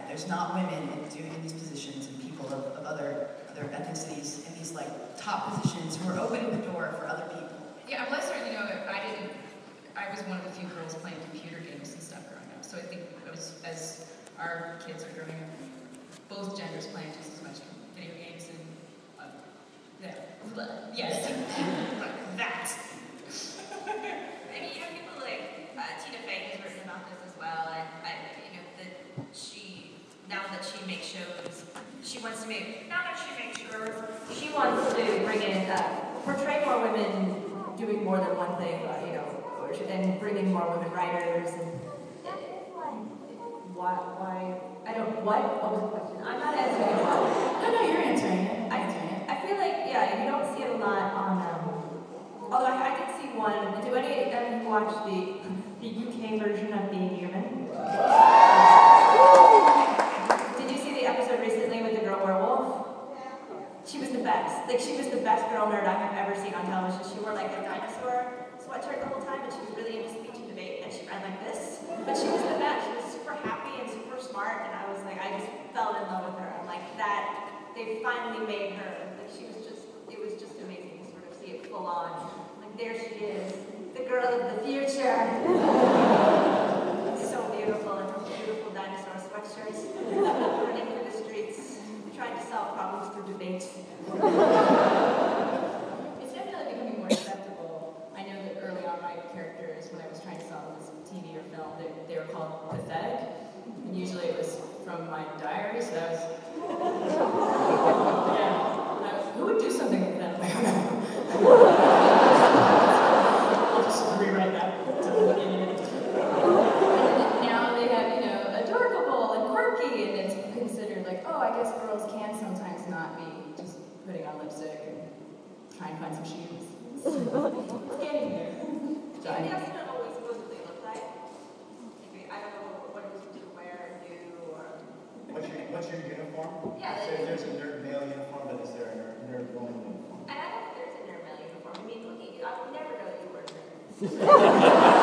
there's not women in these positions and people of other ethnicities in these like top positions who are opening the door for other people. Yeah, I'm less certain, I was one of the few girls playing computer games and stuff growing up, so I think as our kids are growing up, both genders playing just as much video games and, yes, that. I mean, people like Tina Fey has written about this as well, and now that she makes shows, she wants to bring in, portray more women doing more than one thing, and bring in more women writers, and why, what was the question? I'm not answering it well. No, you're answering it. I feel like, you don't see it a lot on, although I did see one. Do any of you watch the UK version of The Inhuman? Did you see the episode recently with the girl werewolf? She was the best. Like, she was the best girl nerd I have ever seen on television. She wore like a dinosaur sweatshirt the whole time, and she was really into speech and debate, and she ran like this. But she was the best. She was super happy and super smart, and I was like, I just fell in love with her. I'm like, that, they finally made her. Like, it was just amazing to sort of see it full on. Like, there she is, the girl of the future. So beautiful, and her beautiful dinosaur sweatshirts, running through the streets, trying to solve problems through debate. It's definitely becoming more acceptable. I know that early on my characters, when I was trying to solve this TV or film, they were called pathetic. And usually it was from my diary, so that was... who would do something like that? I'll just rewrite that. Now they have, adorable and quirky, and it's considered like, oh, I guess girls can sometimes not be just putting on lipstick and trying to find some shoes. It's getting there. Anybody else know what we supposedly look like? Maybe, I don't know what it is to wear or do, or... What's your uniform? Yeah, There's a nerd male uniform, but is there a nerd woman uniform? And I don't think there's a nerd male uniform. I mean, looking at you, I would never know that you were a nerd.